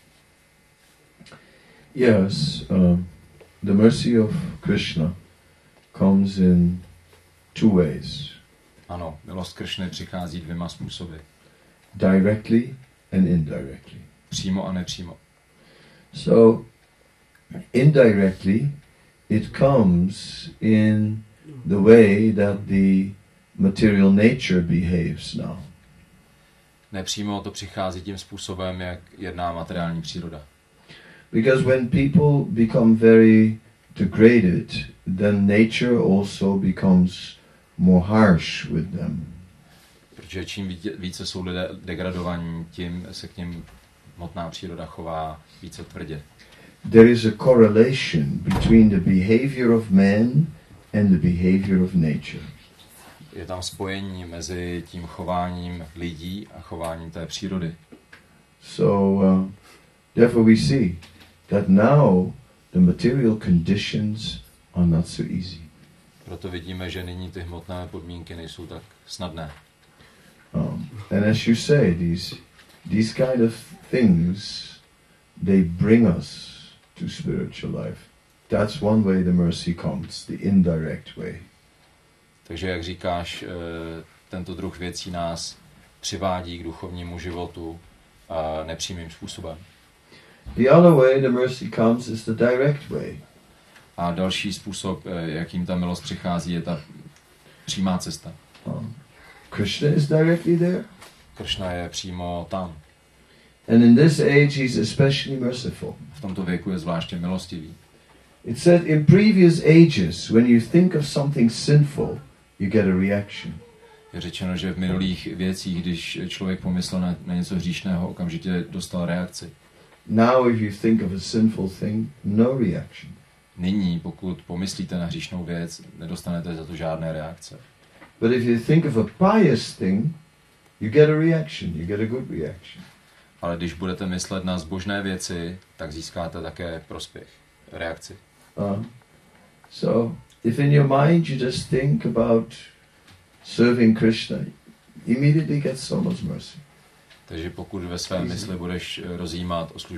Yes. Um, the mercy of Krishna comes in two ways. Ano, milost Krishny přichází dvěma způsoby. Directly and indirectly. Přímo a nepřímo. So, indirectly, it comes in the way that the material nature behaves now. Nepřímo to přichází tím způsobem, jak jedná materiální příroda. Because when people become very degraded, then nature also becomes more harsh with them. Protože čím více jsou lidé degradovaní, tím se k nim hmotná příroda chová více tvrdě. There is a correlation between the behavior of man and the behavior of nature. Je tam spojení mezi tím chováním lidí a chováním té přírody. So, uh, therefore we see that now the material conditions are not so easy. Proto vidíme, že nyní ty hmotné podmínky nejsou tak snadné. Um, and as you say, these these kind of things, they bring us to spiritual life. That's one way the mercy comes, the indirect way. Takže jak říkáš, tento druh věcí nás přivádí k duchovnímu životu a nepřímým způsobem. The other way the mercy comes is the direct way. A další způsob, jakým ta milost přichází, je ta přímá cesta. Um, Krishna is directly there. Kršna je přímo tam. And in this age he's especially merciful. V tomto věku je zvláště milostivý. It said in previous ages, when you think of something sinful, you get a reaction. Je řečeno, že v minulých věcích, když člověk pomyslel na, na něco hříšného, okamžitě dostal reakci. Now if you think of a sinful thing, no reaction. Nyní, pokud pomyslíte na hříšnou věc, nedostanete za to žádné reakce. But if you think of a pious thing, you get a reaction, you get a good reaction. Ale když budete myslet na zbožné věci, tak získáte také prospěch, reakci. Uh, so, if in your mind you just think about serving Krishna, immediately get so much mercy. Takže pokud ve své mysli budeš rozjímat o službě